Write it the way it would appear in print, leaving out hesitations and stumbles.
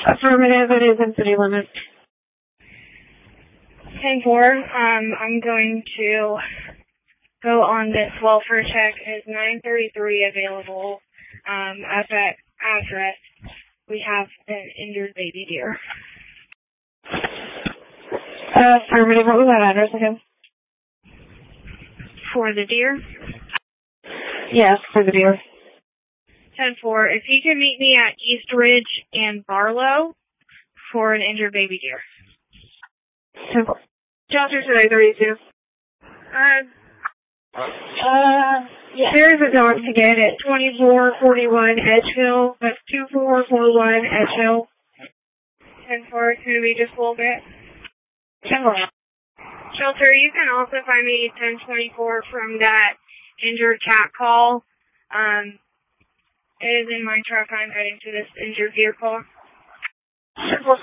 Affirmative, it is in city limits. 10-4, I'm going to go on this welfare check. Is 933 available at that address? We have an injured baby deer. Affirmative, what was that address again? For the deer? Yes, for the deer. 10-4, if you can meet me at East Ridge and Barlow for an injured baby deer. 10-4. Shelter today, 32. Yeah. There's a dog to get at 2441 Edgehill. That's 2441 Edgehill. 10-4, it's going to be just a little bit. 10-4. Shelter, you can also find me 1024 from that injured cat call. It is in my truck. I'm heading to this injured deer call.